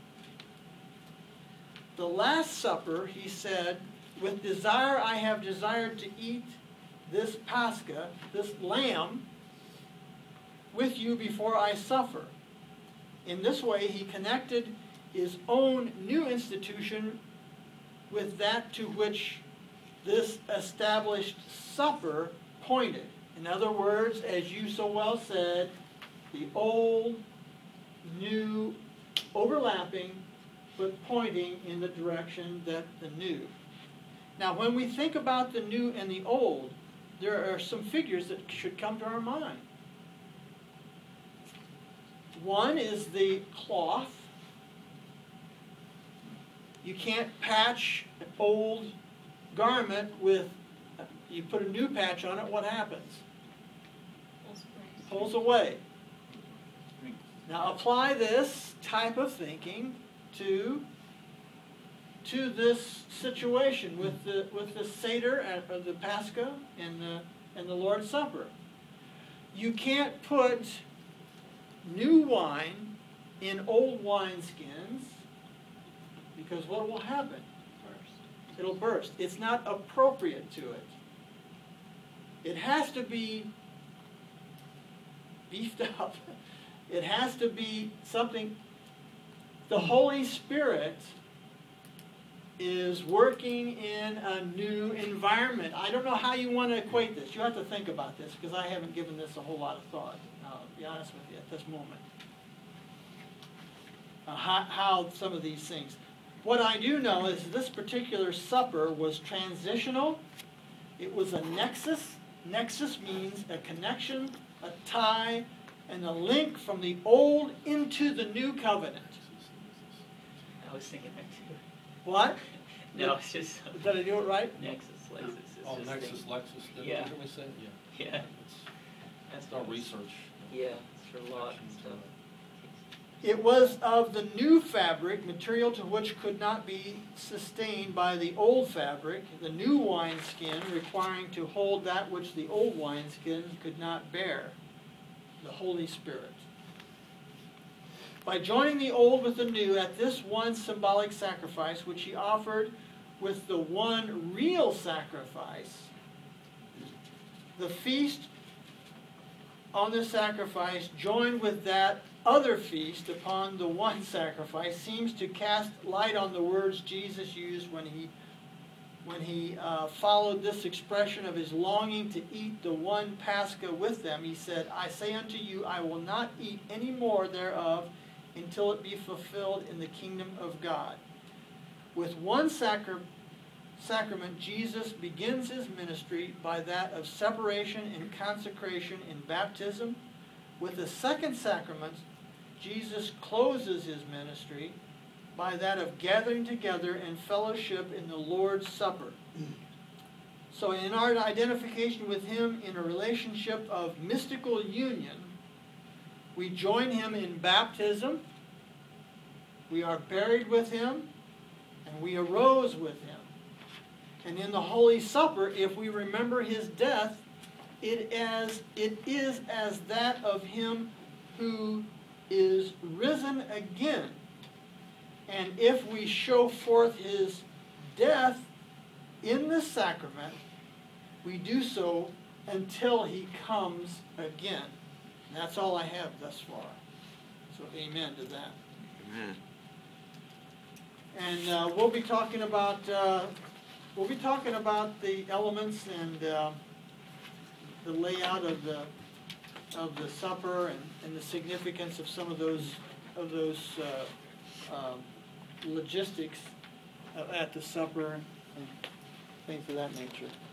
Speaker 1: The Last Supper, He said, "With desire I have desired to eat this Pascha, this lamb, with you before I suffer." In this way, He connected His own new institution with that to which this established supper pointed. In other words, as you so well said, the old, new, overlapping, but pointing in the direction that the new. Now, when we think about the new and the old, there are some figures that should come to our mind. One is the cloth. You can't patch an old garment with, you put a new patch on it, what happens? It pulls away. Now apply this type of thinking to to this situation with the with the Seder and the Pascha and the and the Lord's Supper. You can't put new wine in old wineskins, because what will happen? Burst. It'll burst. It's not appropriate to it. It has to be beefed up. It has to be something. The Holy Spirit is working in a new environment. I don't know how you want to equate this. You have to think about this, because I haven't given this a whole lot of thought, I'll be honest with you, at this moment. Uh, how, how some of these things. What I do know is this particular supper was transitional. It was a nexus. Nexus means a connection, a tie, and a link from the old into the new covenant.
Speaker 10: I was thinking that too.
Speaker 1: What?
Speaker 10: No, it's just
Speaker 1: Did I do it right?
Speaker 10: Nexus, Lexus. It's
Speaker 6: Oh,
Speaker 10: just
Speaker 6: Nexus,
Speaker 10: thing-
Speaker 6: Lexus, did
Speaker 10: Yeah.
Speaker 6: we say? Yeah.
Speaker 10: Yeah.
Speaker 6: It's,
Speaker 10: That's
Speaker 6: it's our
Speaker 10: what I was-
Speaker 6: research.
Speaker 10: Yeah, it's for law and stuff.
Speaker 1: It was of the new fabric, material to which could not be sustained by the old fabric, the new wineskin requiring to hold that which the old wineskin could not bear, the Holy Spirit. By joining the old with the new at this one symbolic sacrifice, which he offered with the one real sacrifice, the feast on the sacrifice joined with that other feast upon the one sacrifice seems to cast light on the words Jesus used when he when he uh, followed this expression of his longing to eat the one Pascha with them. He said, I say unto you, I will not eat any more thereof until it be fulfilled in the kingdom of God. With one sacra- sacrament, Jesus begins his ministry by that of separation and consecration in baptism. With the second sacrament, Jesus closes his ministry by that of gathering together in fellowship in the Lord's Supper. So in our identification with him in a relationship of mystical union, we join him in baptism, we are buried with him, and we arose with him. And in the Holy Supper, if we remember his death, it, as, it is as that of him who is risen again. And if we show forth his death in the sacrament, we do so until he comes again. And that's all I have thus far. So amen to that.
Speaker 3: Amen.
Speaker 1: And uh, we'll be talking about uh, we'll be talking about the elements and uh, the layout of the of the supper and, and the significance of some of those of those uh, uh, logistics at the supper and things of that nature.